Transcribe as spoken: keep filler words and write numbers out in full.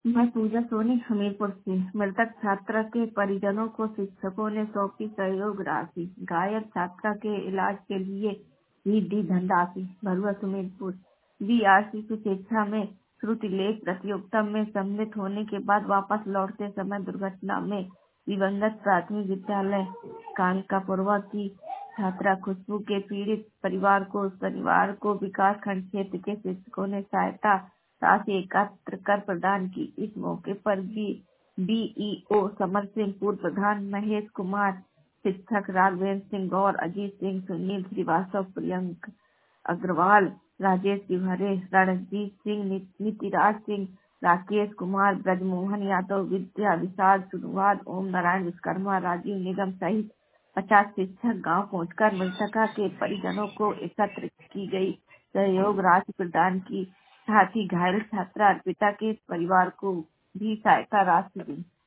मैं पूजा सोनी हमीरपुर से। मृतक छात्रा के परिजनों को शिक्षकों ने सौंपी सहयोग राशि। घायल छात्रा के इलाज के लिए भी दी धनराशि। भरुआ सुमेरपुर। बीआरसी की शिक्षा में श्रुतिलेख प्रतियोगिता में सम्मिलित होने के बाद वापस लौटते समय दुर्घटना में दिवंगत प्राथमिक विद्यालय कानकापुरवा की छात्रा खुशबू के पीड़ित परिवार को शनिवार को विकास खंड क्षेत्र के शिक्षकों ने सहायता राशि एकत्र कर प्रदान की। इस मौके पर बी बीईओ समर सिंह, पूर्व प्रधान महेश कुमार, शिक्षक राघवेंद्र सिंह गौर, अजीत सिंह, सुनील श्रीवास्तव, प्रियंक अग्रवाल, राजेश तिवारी, रणजीत सिंह, नि- नितिराज सिंह, राकेश कुमार, ब्रजमोहन यादव, विद्या विशाल, सुनुवाद, ओम नारायण विश्वकर्मा, राजीव निगम सहित पचास शिक्षक गांव पहुंचकर मृतका के परिजनों को एकत्र की गई सहयोग राशि प्रदान की। साथ ही घायल छात्रा अर्पिता के परिवार को भी सहायता राशि दी।